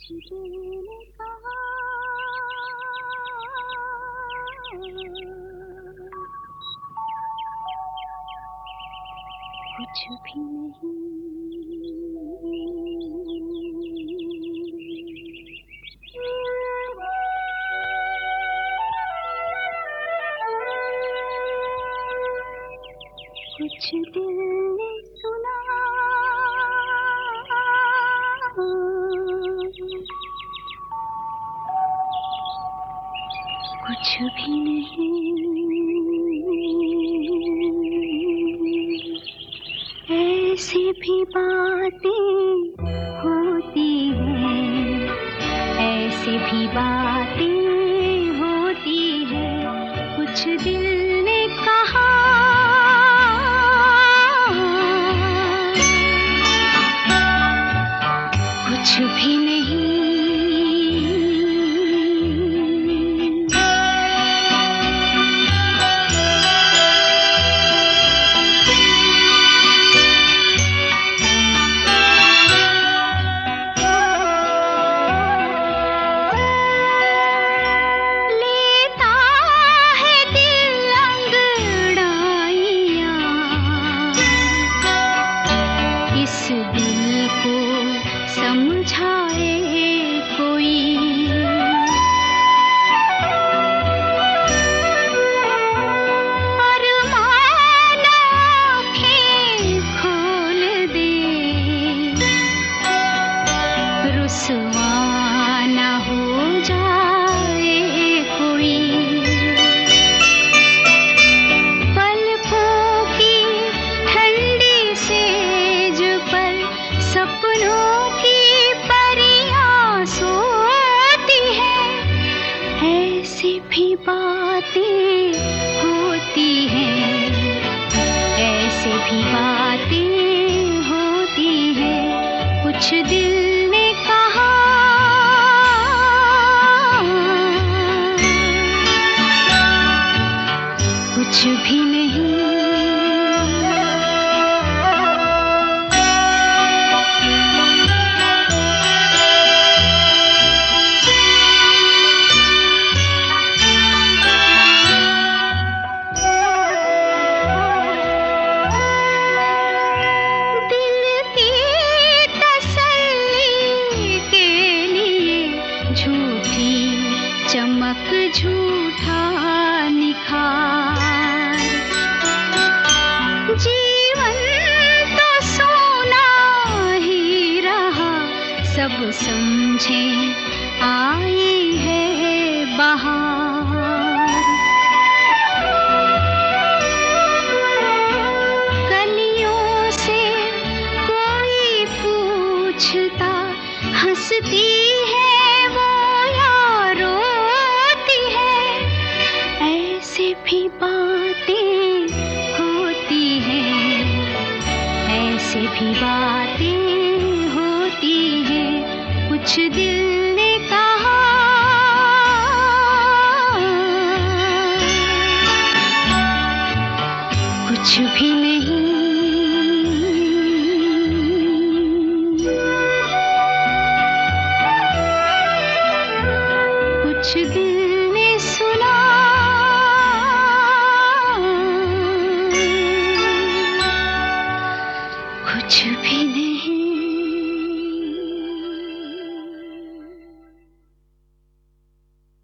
दिल ने कहा कुछ भी नहीं। कुछ दिल ने सुना कुछ भी नहीं। ऐसी भी बातें होती हैं, ऐसी भी बातें होती हैं। कुछ दिल ने कहा कुछ भी नहीं। इस दिल को समझाए कोई, अरमान आँखें खोल दे, रुसवा न हो जाए कोई। पलकों की ठंडी सेज पर सपनों की परियां सोती हैं। ऐसी भी बातें होती हैं, ऐसी भी बातें होती हैं। कुछ दिल ने कहा कुछ भी नहीं। झूठी चमक झूठा निखार, जीवन तो सोना ही रहा। सब समझे आई है बहार। कलियों से कोई पूछता हंसती है भी बातें होती हैं, ऐसे भी बातें होती हैं। कुछ दिल ने कहा कुछ भी नहीं। कुछ दिल ने सुना कुछ भी नहीं।